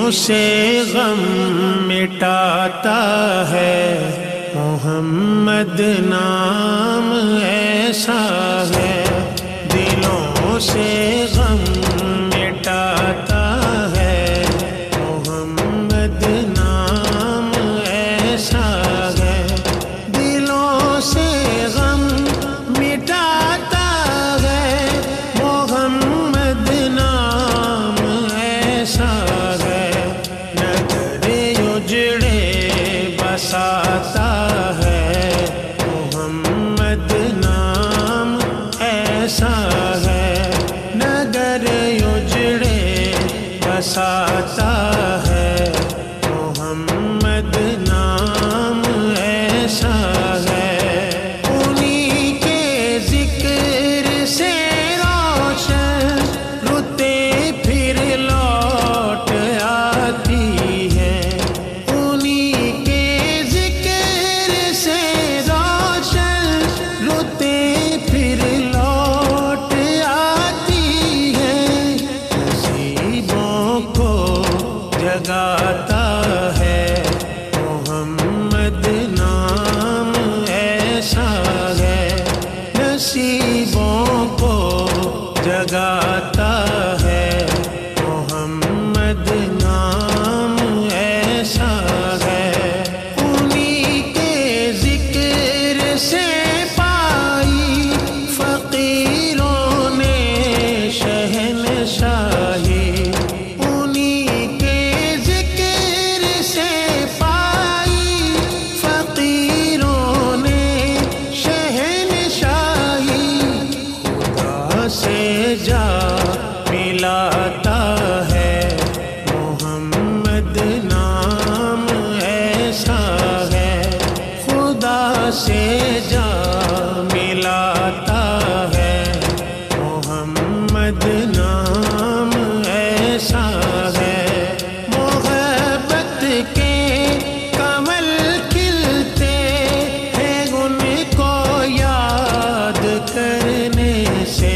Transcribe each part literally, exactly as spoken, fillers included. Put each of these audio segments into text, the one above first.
دلوں سے غم مٹاتا ہے، محمد نام ایسا ہے، دلوں سے غم مٹاتا ہے، محمد نام ایسا ہے، دلوں سے غم مٹاتا ہے، محمد نام ایسا ہے، نگر اجڑے بساتا ہے، محمد نام ایسا ہے، نگر اجڑے بساتا ہے، محمد نام ایسا ہے، انہی کے ذکر سے روشن رتے پھر لوٹ آتی ہے، انہی کے ذکر سے روشن رتے پھر لوٹ آتی ہے، نصیبوں کو جگاتا ہے، محمد نام ایسا ہے، نصیبوں کو جگاتا ہے، محمد نام ایسا ہے، انہی کے ذکر سے پائی فقیروں نے شہنشاہی، انہی کے ذکر سے پائی فقیروں نے شہنشاہی، خدا سے جا ملاتا ہے، محمد نام ایسا ہے، خدا سے جا ملاتا ہے، محمد نام ایسا ہے، محبت کے کمل کھلتے ہیں ان کو یاد کرنے سے،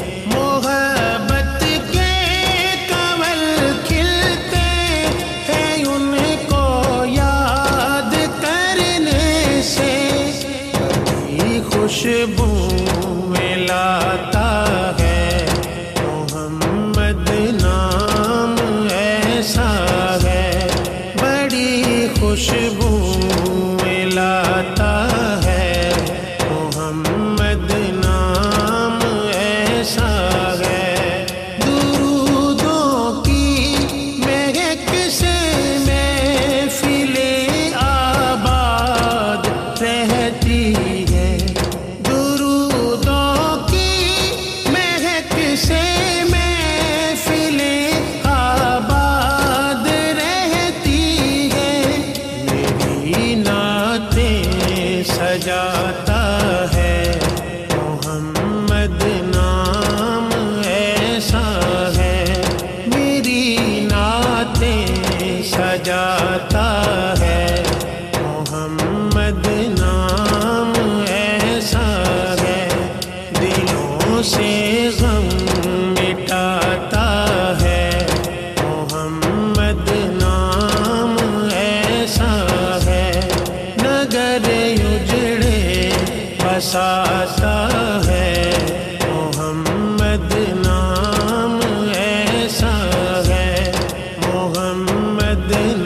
محبت کے کمل کھلتے ہیں ان کو یاد کرنے سے، بڑی خوشبو ملاتا ہے، محمد نام ایسا ہے، بڑی خوشبو ملاتا ہے، محمد نام ایسا ہے، درودوں کی مہک سے محفلیں آباد رہتی ہے، درودوں کی مہک سے محفلیں آباد رہتی ہے، میری نعتیں سجاتا ہے، محمد نام ایسا ہے، میری نعتیں سجاتا ہے، محمد نام ایسا ہے، دلوں سے غم مٹاتا ہے، محمد نام ایسا ہے، نگر اجڑے بساتا ہے، محمد نام ایسا ہے، محمد